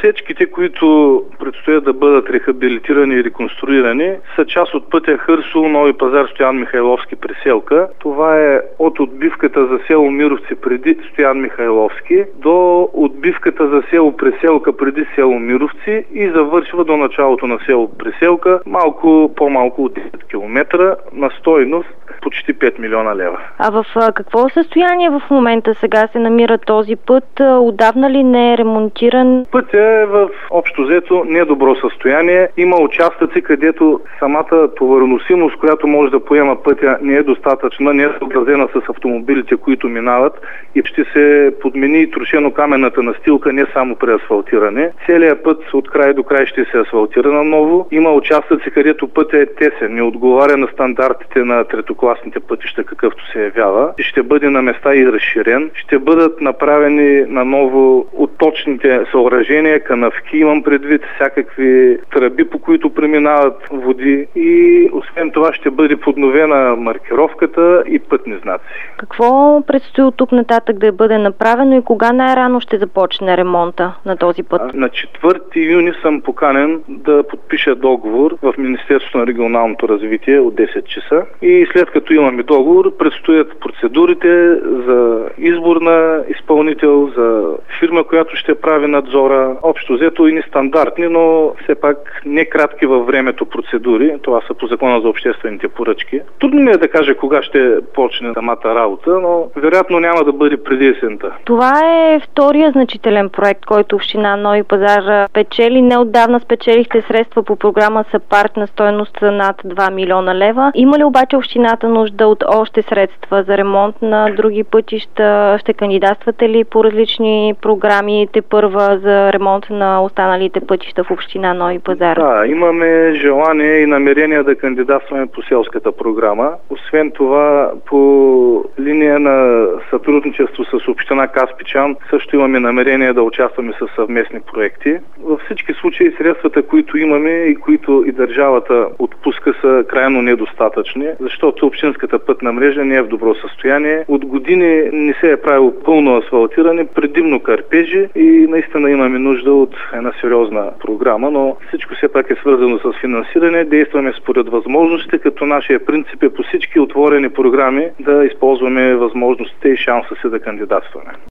Отсечките, които предстоят да бъдат рехабилитирани и реконструирани, са част от пътя Хърсол, Нови пазар, Стоян Михайловски, Преселка. Това е от отбивката за село Мировци преди Стоян Михайловски до отбивката за село Преселка преди село Мировци и завършва до началото на село Преселка, малко по-малко от 10 км на стойност почти 5 милиона лева. А в какво състояние в момента сега се намира този път? Отдавна ли не е ремонтиран? Пътят е в общо взето недобро състояние. Има участъци, където самата товароносимост, която може да поема пътя, не е достатъчна, не е съобразена с автомобилите, които минават и ще се подмени и трошено-каменната настилка не само при асфалтиране. Целият път от край до край ще се асфалтира наново. Има участъци, където пътя е тесен, не отговаря на стандартите на третокласните пътища, какъвто се явява. Ще бъде на места и разширен. Ще бъдат направени наново отточните съоръжения, канавки, имам предвид всякакви тръби, по които преминават води и освен това ще бъде подновена маркировката и пътни знаци. Какво предстои от тук нататък да бъде направено и кога най-рано ще започне ремонта на този път? На 4 юни съм поканен да подпиша договор в Министерството на регионалното развитие от 10 часа и след като имаме договор, предстоят процедурите за избор на изпълнител, за фирма, която ще прави надзора. Общо взето и нестандартни, но все пак не кратки във времето процедури. Това са по закона за обществените поръчки. Трудно ми е да кажа кога ще почне самата работа, но вероятно няма да бъде преди есента. Това е втория значителен проект, който община Нови пазар печели. Неотдавна спечелихте средства по програма САПАРТ на стойност над 2 милиона лева. Има ли обаче общината нужда от още средства за ремонт на други пътища? Ще кандидатствате ли по различни програми тепърва за ремонт на останалите пътища в община Нови пазар? Да, имаме желание и намерение да кандидатстваме по селската програма. Освен това, по линия на сътрудничество с община Каспичан също имаме намерение да участваме с съвместни проекти. Във всички случаи средствата, които имаме и които и държавата отпуска, са крайно недостатъчни, защото общинската пътна мрежа не е в добро състояние. От години не се е правило пълно асфалтиране, предимно кърпежи и наистина имаме нужда от една сериозна програма, но всичко все пак е свързано с финансиране. Действаме според възможностите, като нашия принцип е по всички отворени програми да използваме възможностите и шанса си да кандидатстваме.